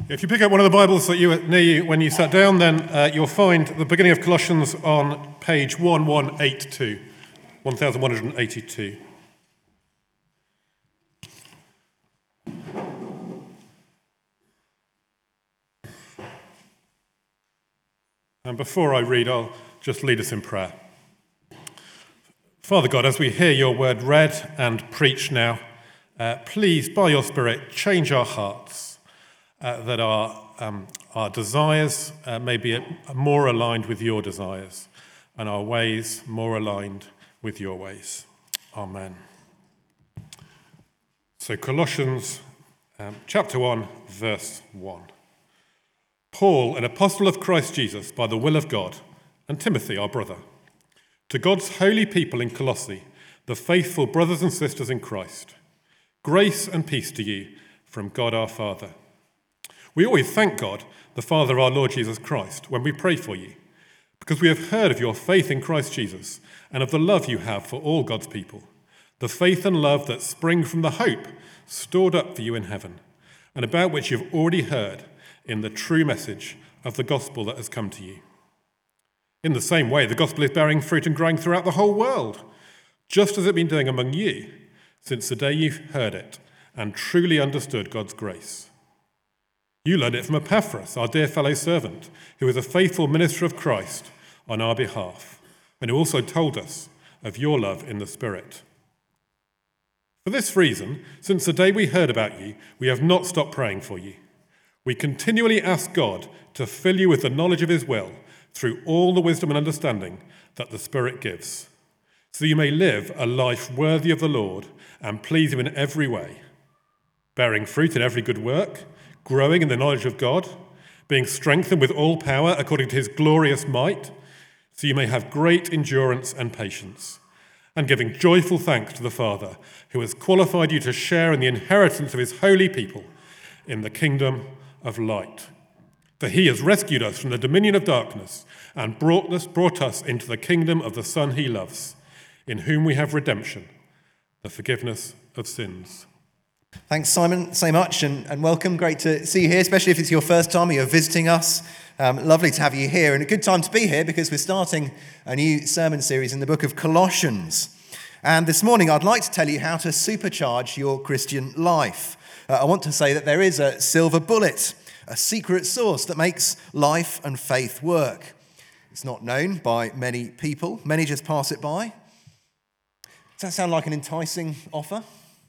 If you pick up one of the Bibles that you near you when you sat down, then you'll find the beginning of Colossians on page 1182, 1182. And before I read, I'll just lead us in prayer. Father God, as we hear your word read and preached now, please, by your Spirit, change our hearts, that our desires may be more aligned with your desires, and our ways more aligned with your ways. Amen. So Colossians chapter 1, verse 1. Paul, an apostle of Christ Jesus, by the will of God, and Timothy, our brother, to God's holy people in Colossae, the faithful brothers and sisters in Christ, grace and peace to you from God our Father. We always thank God, the Father of our Lord Jesus Christ, when we pray for you, because we have heard of your faith in Christ Jesus and of the love you have for all God's people, the faith and love that spring from the hope stored up for you in heaven, and about which you have already heard in the true message of the gospel that has come to you. In the same way, the gospel is bearing fruit and growing throughout the whole world, just as it's been doing among you since the day you've heard it and truly understood God's grace. You learned it from Epaphras, our dear fellow servant, who is a faithful minister of Christ on our behalf, and who also told us of your love in the Spirit. For this reason, since the day we heard about you, we have not stopped praying for you. We continually ask God to fill you with the knowledge of his will through all the wisdom and understanding that the Spirit gives, so you may live a life worthy of the Lord and please him in every way, bearing fruit in every good work, growing in the knowledge of God, being strengthened with all power according to his glorious might, so you may have great endurance and patience, and giving joyful thanks to the Father, who has qualified you to share in the inheritance of his holy people in the kingdom of light. For he has rescued us from the dominion of darkness and brought us into the kingdom of the Son he loves, in whom we have redemption, the forgiveness of sins. Thanks, Simon, so much, and welcome. Great to see you here, especially if it's your first time or you're visiting us. Lovely to have you here, and a good time to be here because we're starting a new sermon series in the book of Colossians. And this morning, I'd like to tell you how to supercharge your Christian life. I want to say that there is a silver bullet, a secret sauce that makes life and faith work. It's not known by many people. Many just pass it by. Does that sound like an enticing offer?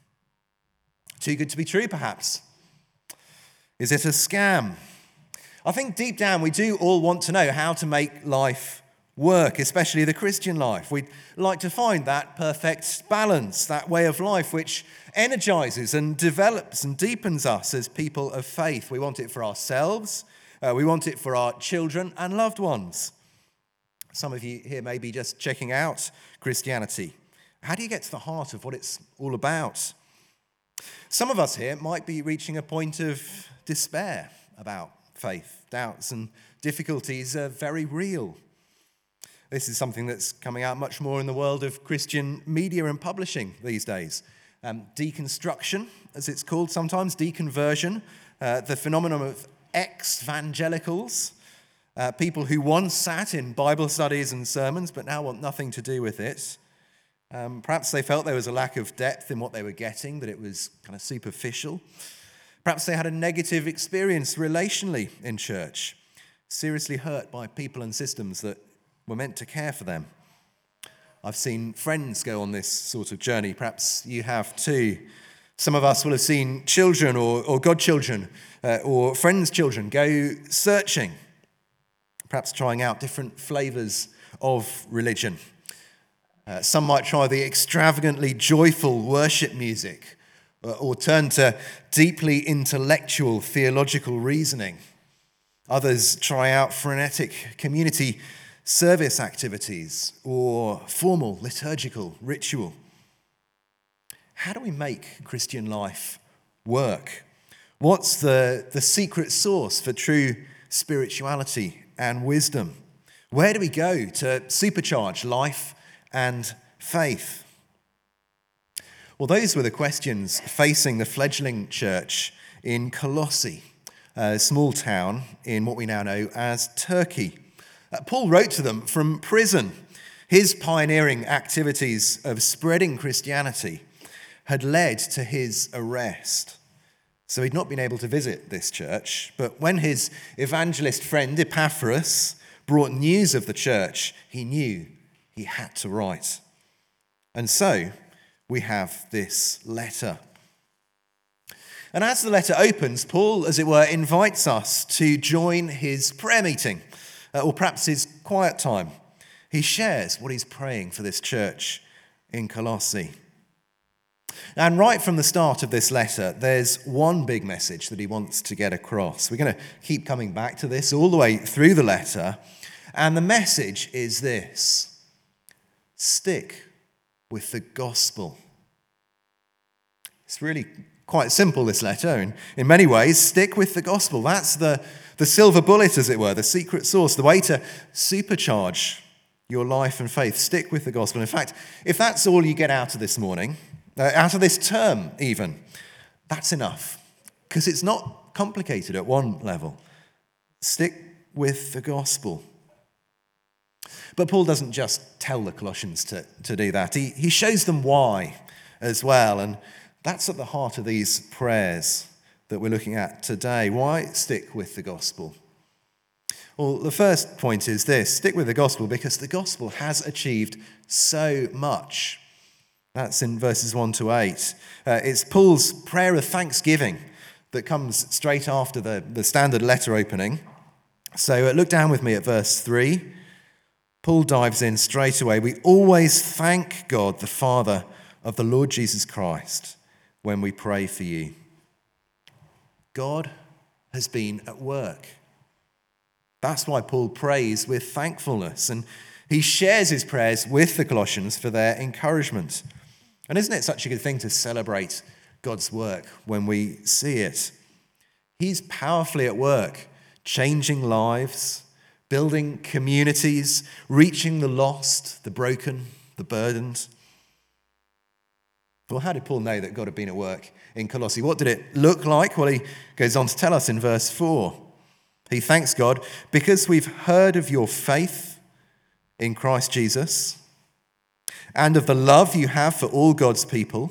Too good to be true, perhaps? Is it a scam? I think deep down we do all want to know how to make life work, especially the Christian life. We'd like to find that perfect balance, that way of life which energizes and develops and deepens us as people of faith. We want it for ourselves, we want it for our children and loved ones. Some of you here may be just checking out Christianity. How do you get to the heart of what it's all about? Some of us here might be reaching a point of despair about faith. Doubts and difficulties are very real. This is something that's coming out much more in the world of Christian media and publishing these days. Deconstruction, as it's called sometimes, deconversion, the phenomenon of ex-evangelicals, people who once sat in Bible studies and sermons but now want nothing to do with it. Perhaps they felt there was a lack of depth in what they were getting, that it was kind of superficial. Perhaps they had a negative experience relationally in church, seriously hurt by people and systems that were meant to care for them. I've seen friends go on this sort of journey. Perhaps you have too. Some of us will have seen children or godchildren or friends' children go searching, perhaps trying out different flavors of religion. Some might try the extravagantly joyful worship music or turn to deeply intellectual theological reasoning. Others try out frenetic community service activities or formal liturgical ritual. How do we make Christian life work? What's the secret sauce for true spirituality and wisdom? Where do we go to supercharge life and faith? Well, those were the questions facing the fledgling church in Colossae. a small town in what we now know as Turkey. Paul wrote to them from prison. His pioneering activities of spreading Christianity had led to his arrest. So he'd not been able to visit this church, but when his evangelist friend Epaphras brought news of the church, he knew he had to write. And so we have this letter. And as the letter opens, Paul, as it were, invites us to join his prayer meeting, or perhaps his quiet time. He shares what he's praying for this church in Colossae. And right from the start of this letter, there's one big message that he wants to get across. We're going to keep coming back to this all the way through the letter. And the message is this: stick with the gospel. It's really quite simple, this letter. In many ways, stick with the gospel. That's the silver bullet, as it were, the secret sauce, the way to supercharge your life and faith. Stick with the gospel. In fact, if that's all you get out of this morning, out of this term even, that's enough, because it's not complicated at one level. Stick with the gospel. But Paul doesn't just tell the Colossians to do that. He shows them why as well, and that's at the heart of these prayers that we're looking at today. Why stick with the gospel? Well, the first point is this: stick with the gospel because the gospel has achieved so much. That's in verses 1 to 8. It's Paul's prayer of thanksgiving that comes straight after the standard letter opening. So look down with me at verse 3. Paul dives in straight away. We always thank God, the Father of the Lord Jesus Christ, when we pray for you. God has been at work. That's why Paul prays with thankfulness, and he shares his prayers with the Colossians for their encouragement. And isn't it such a good thing to celebrate God's work when we see it? He's powerfully at work, changing lives, building communities, reaching the lost, the broken, the burdened. Well, how did Paul know that God had been at work in Colossae? What did it look like? Well, he goes on to tell us in verse 4. He thanks God because we've heard of your faith in Christ Jesus and of the love you have for all God's people,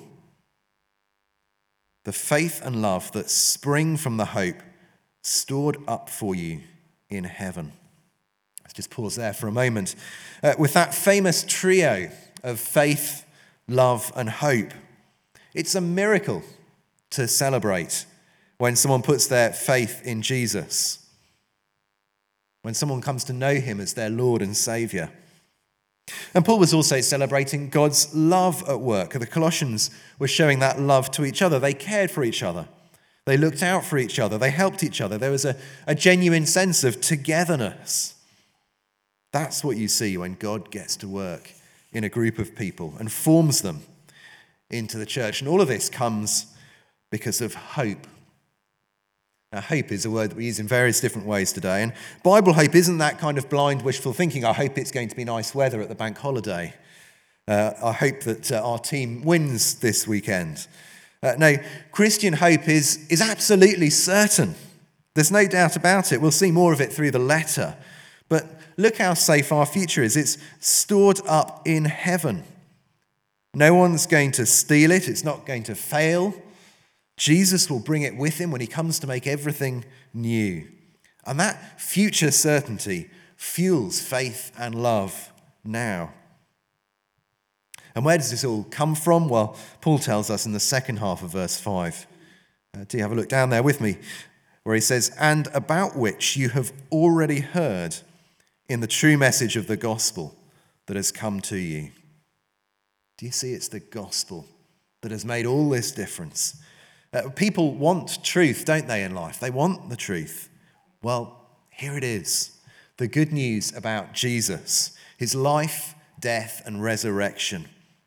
the faith and love that spring from the hope stored up for you in heaven. Let's just pause there for a moment. With that famous trio of faith, love, and hope, it's a miracle to celebrate when someone puts their faith in Jesus, when someone comes to know him as their Lord and Saviour. And Paul was also celebrating God's love at work. The Colossians were showing that love to each other. They cared for each other. They looked out for each other. They helped each other. There was a genuine sense of togetherness. That's what you see when God gets to work in a group of people and forms them into the church. And all of this comes because of hope. Now, hope is a word that we use in various different ways today. And Bible hope isn't that kind of blind wishful thinking. I hope it's going to be nice weather at the bank holiday. I hope that our team wins this weekend. No, Christian hope is absolutely certain. There's no doubt about it. We'll see more of it through the letter. But look how safe our future is. It's stored up in heaven. No one's going to steal it. It's not going to fail. Jesus will bring it with him when he comes to make everything new. And that future certainty fuels faith and love now. And where does this all come from? Well, Paul tells us in the second half of verse 5. Do you have a look down there with me? Where he says, and about which you have already heard in the true message of the gospel that has come to you. Do you see? It's the gospel that has made all this difference. People want truth, don't they, in life? They want the truth. Well, here it is. The good news about Jesus, his life, death, and resurrection.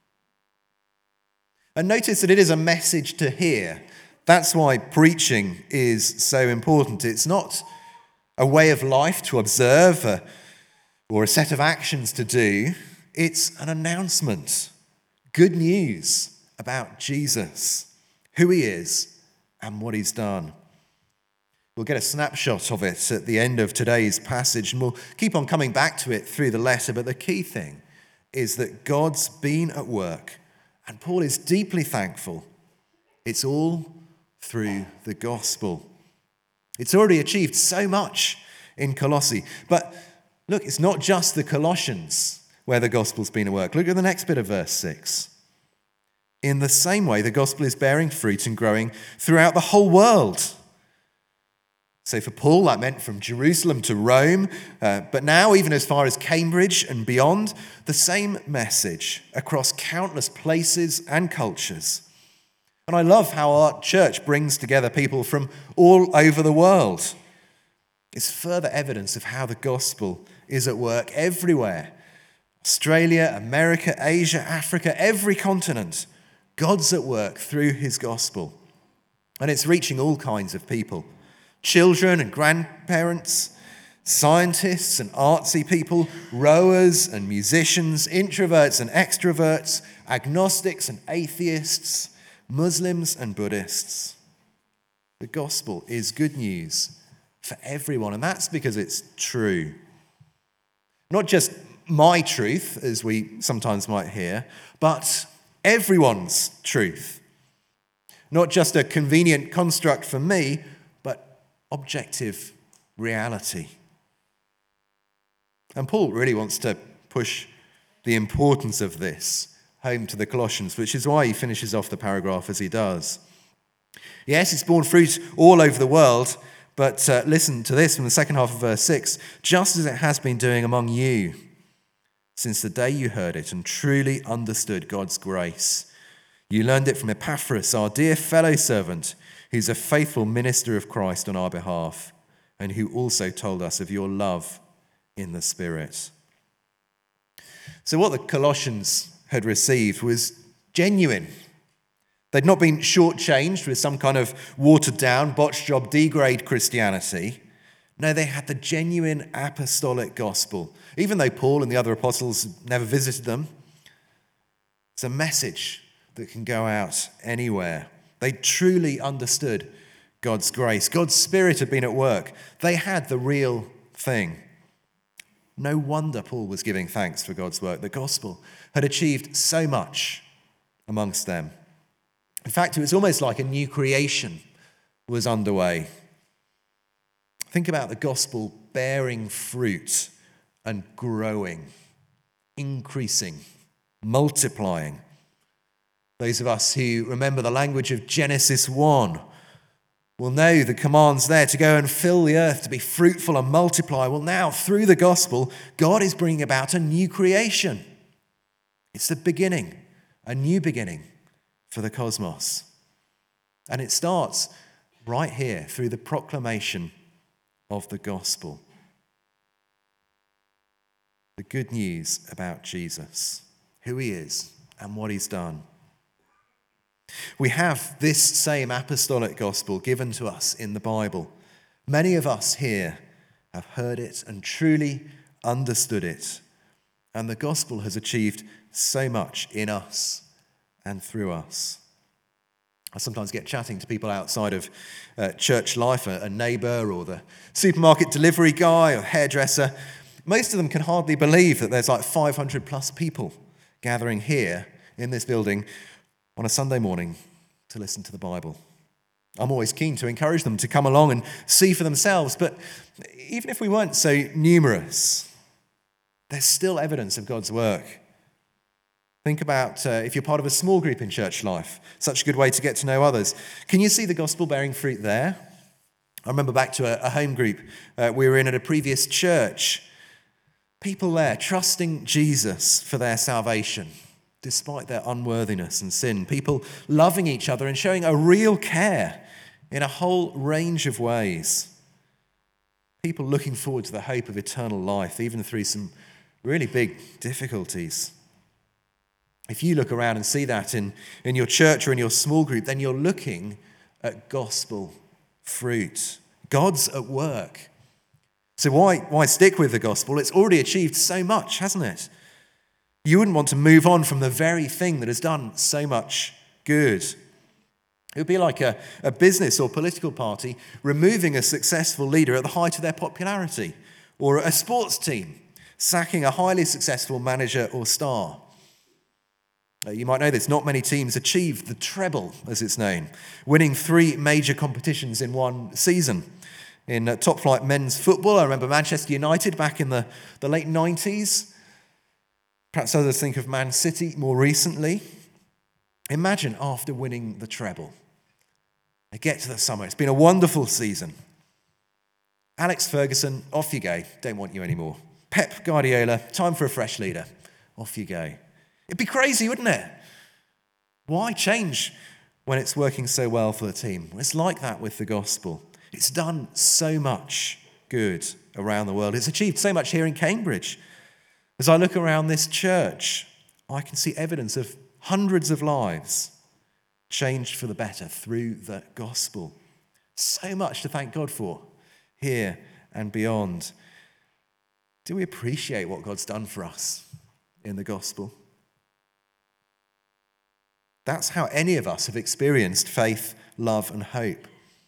And notice that it is a message to hear. That's why preaching is so important. It's not a way of life to observe or a set of actions to do. It's an announcement. Good news about Jesus, who he is and what he's done. We'll get a snapshot of it at the end of today's passage, and we'll keep on coming back to it through the letter. But the key thing is that God's been at work, and Paul is deeply thankful. It's all through the gospel. It's already achieved so much in Colossae. But look, it's not just the Colossians where the gospel's been at work. Look at the next bit of verse 6. In the same way, the gospel is bearing fruit and growing throughout the whole world. So for Paul, that meant from Jerusalem to Rome, but now even as far as Cambridge and beyond, the same message across countless places and cultures. And I love how our church brings together people from all over the world. It's further evidence of how the gospel is at work everywhere. Australia, America, Asia, Africa, every continent. God's at work through his gospel. And it's reaching all kinds of people. Children and grandparents, scientists and artsy people, rowers and musicians, introverts and extroverts, agnostics and atheists, Muslims and Buddhists. The gospel is good news for everyone, and that's because it's true. Not just my truth, as we sometimes might hear, but everyone's truth. Not just a convenient construct for me, but objective reality. And Paul really wants to push the importance of this home to the Colossians, which is why he finishes off the paragraph as he does. Yes, it's borne fruit all over the world, but listen to this from the second half of verse 6. Just as it has been doing among you since the day you heard it and truly understood God's grace. You learned it from Epaphras, our dear fellow servant, who's a faithful minister of Christ on our behalf, and who also told us of your love in the Spirit. So what the Colossians had received was genuine. They'd not been shortchanged with some kind of watered-down, botched-job, D-grade Christianity. No, they had the genuine apostolic gospel. Even though Paul and the other apostles never visited them, it's a message that can go out anywhere. They truly understood God's grace. God's Spirit had been at work. They had the real thing. No wonder Paul was giving thanks for God's work. The gospel had achieved so much amongst them. In fact, it was almost like a new creation was underway. Think about the gospel bearing fruit and growing, increasing, multiplying. Those of us who remember the language of Genesis 1 will know the commands there to go and fill the earth, to be fruitful and multiply. Well, now, through the gospel, God is bringing about a new creation. It's the beginning, a new beginning for the cosmos. And it starts right here through the proclamation of the gospel. The good news about Jesus, who he is and what he's done. We have this same apostolic gospel given to us in the Bible. Many of us here have heard it and truly understood it. And the gospel has achieved so much in us and through us. I sometimes get chatting to people outside of church life, a neighbour or the supermarket delivery guy or hairdresser. Most of them can hardly believe that there's like 500 plus people gathering here in this building on a Sunday morning to listen to the Bible. I'm always keen to encourage them to come along and see for themselves, but even if we weren't so numerous, there's still evidence of God's work. Think about if you're part of a small group in church life, such a good way to get to know others. Can you see the gospel bearing fruit there? I remember back to a home group we were in at a previous church. People there trusting Jesus for their salvation, despite their unworthiness and sin. People loving each other and showing a real care in a whole range of ways. People looking forward to the hope of eternal life, even through some really big difficulties. If you look around and see that in your church or in your small group, then you're looking at gospel fruit. God's at work. So why stick with the gospel? It's already achieved so much, hasn't it? You wouldn't want to move on from the very thing that has done so much good. It would be like a business or political party removing a successful leader at the height of their popularity, or a sports team sacking a highly successful manager or star. You might know this, not many teams achieved the treble, as it's known, winning 3 major competitions in one season. In top-flight men's football, I remember Manchester United back in the late 90s. Perhaps others think of Man City more recently. Imagine after winning the treble. They get to the summer. It's been a wonderful season. Alex Ferguson, off you go. Don't want you anymore. Pep Guardiola, time for a fresh leader. Off you go. It'd be crazy, wouldn't it? Why change when it's working so well for the team? Well, it's like that with the gospel. It's done so much good around the world. It's achieved so much here in Cambridge. As I look around this church, I can see evidence of hundreds of lives changed for the better through the gospel. So much to thank God for here and beyond. Do we appreciate what God's done for us in the gospel? That's how any of us have experienced faith, love, and hope.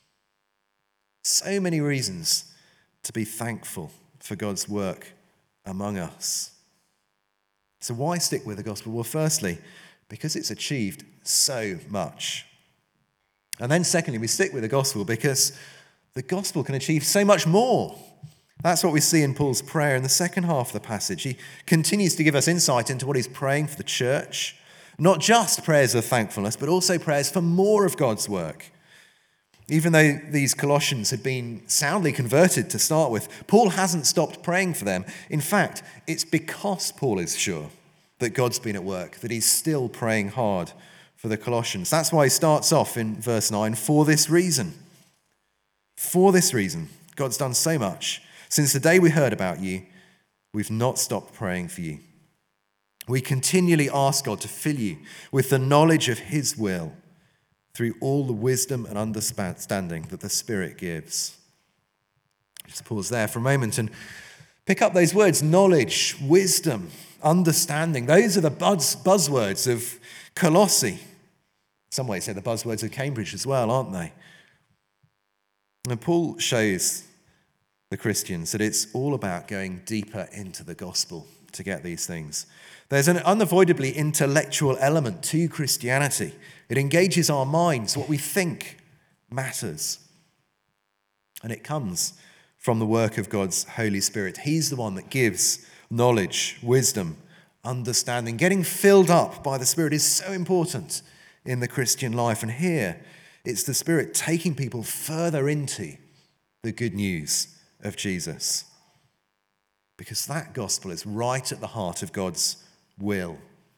So many reasons to be thankful for God's work among us. So why stick with the gospel? Well, firstly, because it's achieved so much. And then secondly, we stick with the gospel because the gospel can achieve so much more. That's what we see in Paul's prayer in the second half of the passage. He continues to give us insight into what he's praying for the church. Not just prayers of thankfulness, but also prayers for more of God's work. Even though these Colossians had been soundly converted to start with, Paul hasn't stopped praying for them. In fact, it's because Paul is sure that God's been at work that he's still praying hard for the Colossians. That's why he starts off in verse 9, for this reason. For this reason, God's done so much. Since the day we heard about you, we've not stopped praying for you. We continually ask God to fill you with the knowledge of his will through all the wisdom and understanding that the Spirit gives. Just pause there for a moment and pick up those words, knowledge, wisdom, understanding. Those are the buzzwords of Colossae. Some way say the buzzwords of Cambridge as well, aren't they? And Paul shows the Christians that it's all about going deeper into the gospel to get these things. There's an unavoidably intellectual element to Christianity. It engages our minds. What we think matters. And it comes from the work of God's Holy Spirit. He's the one that gives knowledge, wisdom, understanding. Getting filled up by the Spirit is so important in the Christian life. And here, it's the Spirit taking people further into the good news of Jesus. Because that gospel is right at the heart of God's will.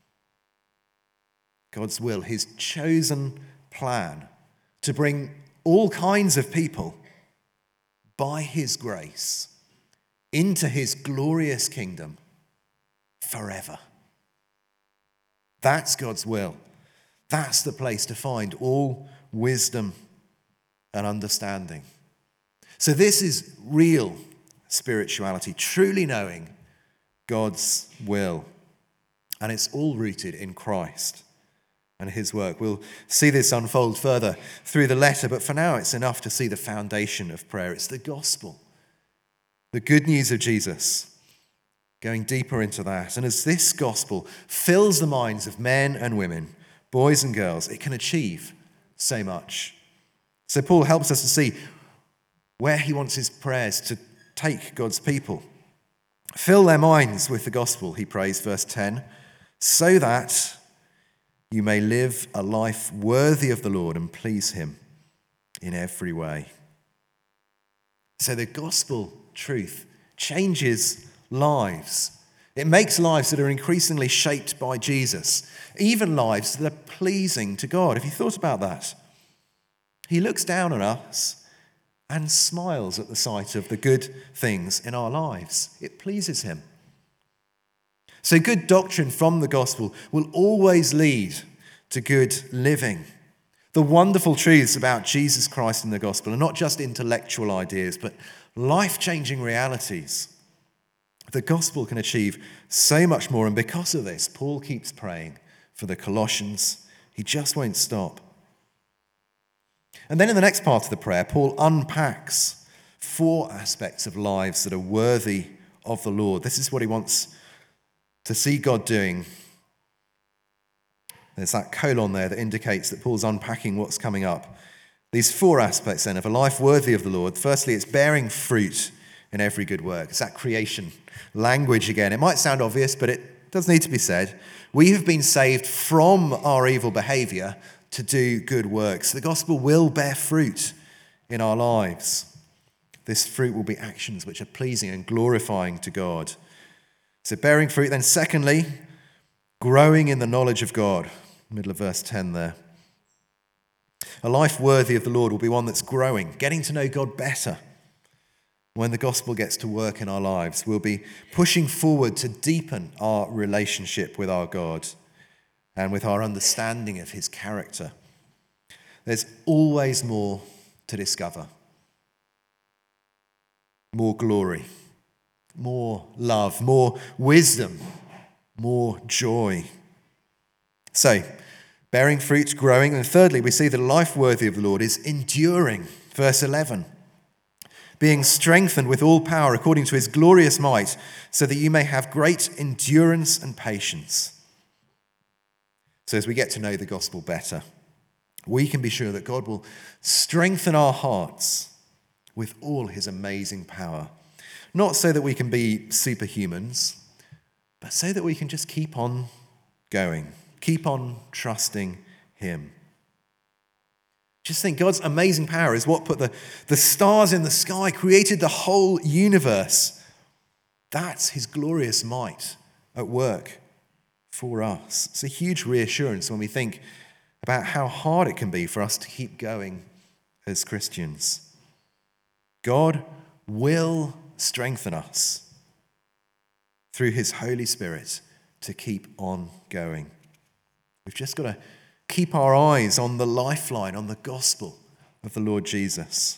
God's will, his chosen plan to bring all kinds of people by his grace into his glorious kingdom forever. That's God's will. That's the place to find all wisdom and understanding. So this is real spirituality, truly knowing God's will. And it's all rooted in Christ and his work. We'll see this unfold further through the letter, but for now it's enough to see the foundation of prayer. It's the gospel, the good news of Jesus, going deeper into that. And as this gospel fills the minds of men and women, boys and girls, it can achieve so much. So Paul helps us to see where he wants his prayers to take God's people. Fill their minds with the gospel, he prays, verse 10, so that you may live a life worthy of the Lord and please him in every way. So the gospel truth changes lives. It makes lives that are increasingly shaped by Jesus, even lives that are pleasing to God. Have you thought about that? He looks down on us and smiles at the sight of the good things in our lives. It pleases him. So good doctrine from the gospel will always lead to good living. The wonderful truths about Jesus Christ in the gospel are not just intellectual ideas, but life-changing realities. The gospel can achieve so much more, and because of this, Paul keeps praying for the Colossians. He just won't stop. And then in the next part of the prayer, Paul unpacks 4 aspects of lives that are worthy of the Lord. This is what he wants to see God doing. There's that colon there that indicates that Paul's unpacking what's coming up. These 4 aspects then of a life worthy of the Lord. Firstly, it's bearing fruit in every good work. It's that creation language again. It might sound obvious, but it does need to be said. We have been saved from our evil behavior to do good works. The gospel will bear fruit in our lives. This fruit will be actions which are pleasing and glorifying to God. So bearing fruit. Then secondly, growing in the knowledge of God. Middle of verse 10 there. A life worthy of the Lord will be one that's growing, getting to know God better. When the gospel gets to work in our lives, we'll be pushing forward to deepen our relationship with our God and with our understanding of his character. There's always more to discover. More glory, more love, more wisdom, more joy. So, bearing fruit, growing. And thirdly, we see the life worthy of the Lord is enduring. Verse 11. Being strengthened with all power according to his glorious might, so that you may have great endurance and patience. So as we get to know the gospel better, we can be sure that God will strengthen our hearts with all his amazing power. Not so that we can be superhumans, but so that we can just keep on going, keep on trusting him. Just think, God's amazing power is what put the stars in the sky, created the whole universe. That's his glorious might at work for us. It's a huge reassurance when we think about how hard it can be for us to keep going as Christians. God will strengthen us through his Holy Spirit to keep on going. We've just got to keep our eyes on the lifeline, on the gospel of the Lord Jesus.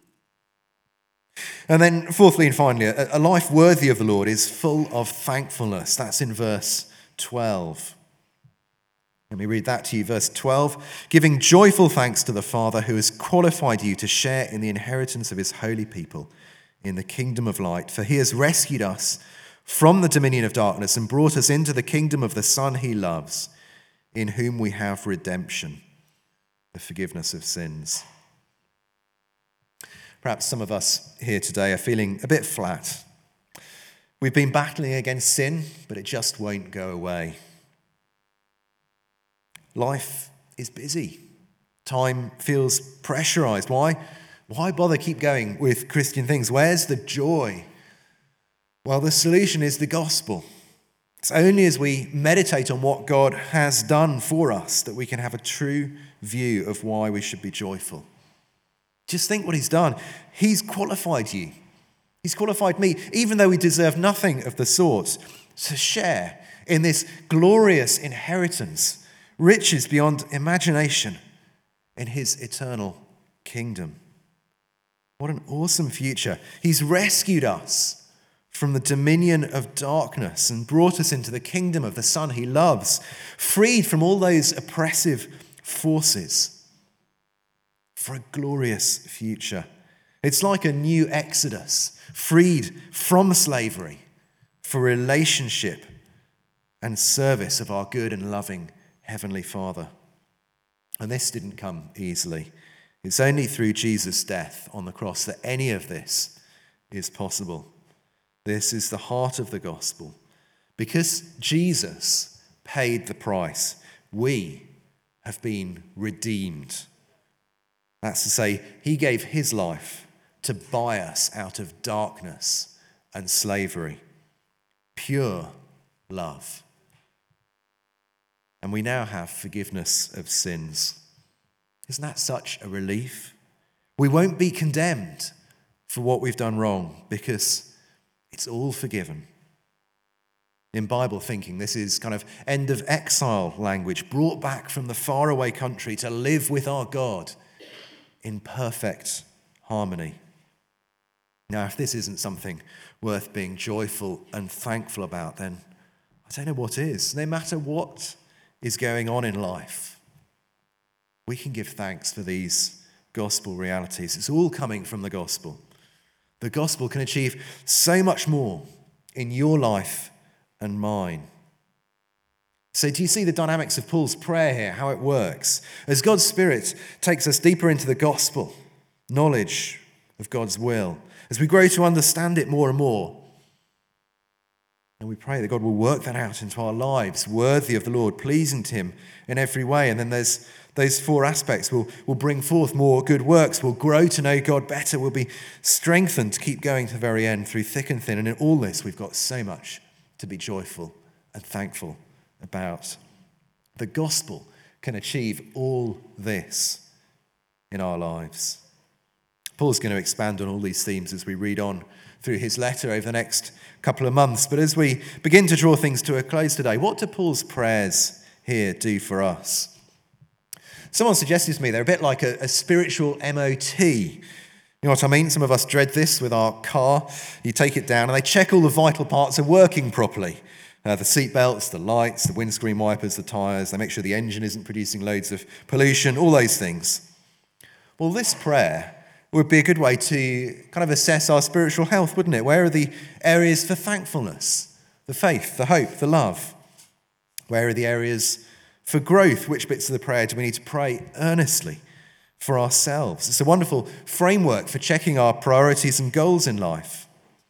And then fourthly and finally, a life worthy of the Lord is full of thankfulness. That's in verse 12. Let me read that to you. Verse 12, giving joyful thanks to the Father who has qualified you to share in the inheritance of his holy people in the kingdom of light. For he has rescued us from the dominion of darkness and brought us into the kingdom of the Son he loves, in whom we have redemption, the forgiveness of sins. Perhaps some of us here today are feeling a bit flat. We've been battling against sin, but it just won't go away. Life is busy. Time feels pressurized. Why bother keep going with Christian things? Where's the joy? Well, the solution is the gospel. It's only as we meditate on what God has done for us that we can have a true view of why we should be joyful. Just think what he's done. He's qualified you. He's qualified me, even though we deserve nothing of the sort, to share in this glorious inheritance, riches beyond imagination in his eternal kingdom. What an awesome future. He's rescued us from the dominion of darkness and brought us into the kingdom of the Son he loves, freed from all those oppressive forces for a glorious future. It's like a new exodus, freed from slavery for relationship and service of our good and loving Heavenly Father. And this didn't come easily. It's only through Jesus' death on the cross that any of this is possible. This is the heart of the gospel. Because Jesus paid the price, we have been redeemed. That's to say, he gave his life to buy us out of darkness and slavery. Pure love. And we now have forgiveness of sins. Isn't that such a relief? We won't be condemned for what we've done wrong because it's all forgiven. In Bible thinking, this is kind of end of exile language, brought back from the faraway country to live with our God in perfect harmony. Now, if this isn't something worth being joyful and thankful about, then I don't know what is. No matter what is going on in life, we can give thanks for these gospel realities. It's all coming from the gospel. The gospel can achieve so much more in your life and mine. So do you see the dynamics of Paul's prayer here, how it works? As God's Spirit takes us deeper into the gospel, knowledge of God's will, as we grow to understand it more and more, and we pray that God will work that out into our lives, worthy of the Lord, pleasing to him in every way. And then there's those four aspects. We'll bring forth more good works. We'll grow to know God better. We'll be strengthened to keep going to the very end through thick and thin. And in all this, we've got so much to be joyful and thankful about. The gospel can achieve all this in our lives. Paul's going to expand on all these themes as we read on through his letter over the next couple of months. But as we begin to draw things to a close today, what do Paul's prayers here do for us? Someone suggested to me they're a bit like a spiritual MOT. You know what I mean? Some of us dread this with our car. You take it down and they check all the vital parts are working properly. The seat belts, the lights, the windscreen wipers, the tyres. They make sure the engine isn't producing loads of pollution, all those things. Well, this prayer would be a good way to kind of assess our spiritual health, wouldn't it? Where are the areas for thankfulness, the faith, the hope, the love? Where are the areas for growth? Which bits of the prayer do we need to pray earnestly for ourselves? It's a wonderful framework for checking our priorities and goals in life.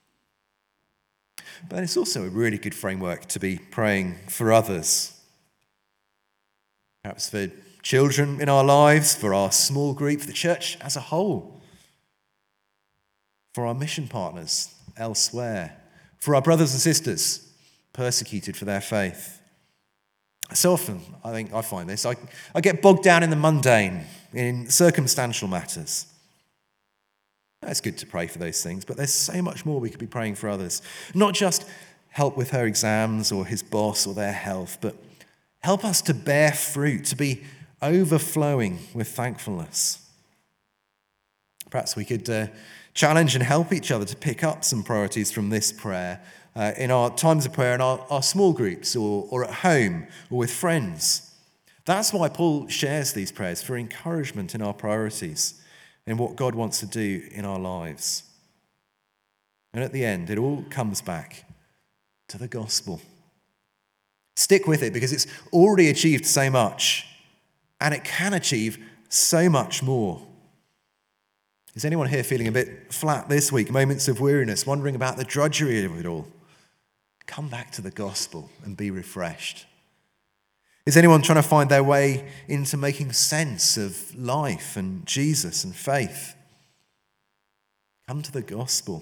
But it's also a really good framework to be praying for others. Perhaps for children in our lives, for our small group, for the church as a whole, for our mission partners elsewhere, for our brothers and sisters persecuted for their faith. So often, I find this, I get bogged down in the mundane, in circumstantial matters. It's good to pray for those things, but there's so much more we could be praying for others. Not just help with her exams or his boss or their health, but help us to bear fruit, to be overflowing with thankfulness. Perhaps we could challenge and help each other to pick up some priorities from this prayer in our times of prayer in our small groups or at home or with friends. That's why Paul shares these prayers, for encouragement in our priorities and what God wants to do in our lives. And at the end, it all comes back to the gospel. Stick with it because it's already achieved so much and it can achieve so much more. Is anyone here feeling a bit flat this week? Moments of weariness, wondering about the drudgery of it all? Come back to the gospel and be refreshed. Is anyone trying to find their way into making sense of life and Jesus and faith? Come to the gospel.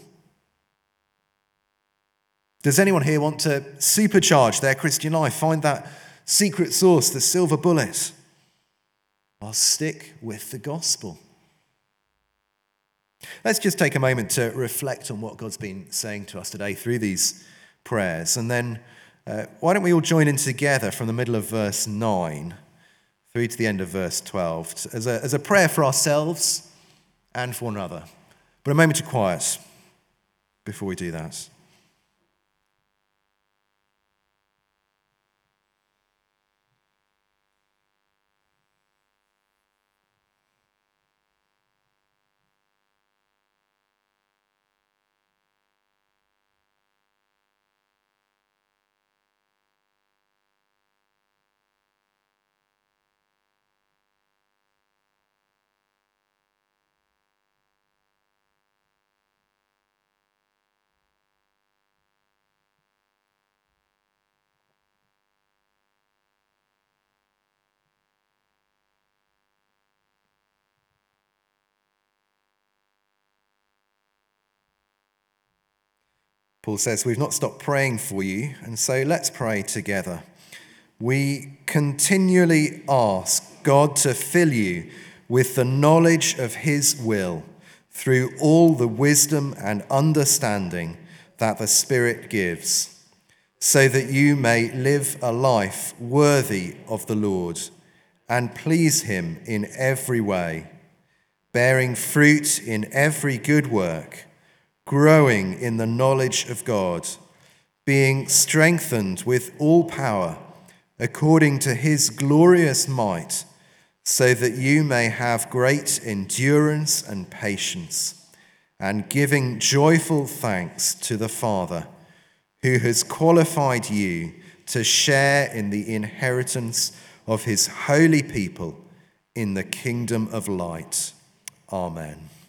Does anyone here want to supercharge their Christian life? Find that secret sauce, the silver bullet? Well, stick with the gospel. Let's just take a moment to reflect on what God's been saying to us today through these prayers. And then why don't we all join in together from the middle of verse 9 through to the end of verse 12 as a prayer for ourselves and for one another. But a moment of quiet before we do that. Paul says, we've not stopped praying for you, and so let's pray together. We continually ask God to fill you with the knowledge of his will through all the wisdom and understanding that the Spirit gives, so that you may live a life worthy of the Lord and please him in every way, bearing fruit in every good work, growing in the knowledge of God, being strengthened with all power according to his glorious might, so that you may have great endurance and patience, and giving joyful thanks to the Father, who has qualified you to share in the inheritance of his holy people in the kingdom of light. Amen.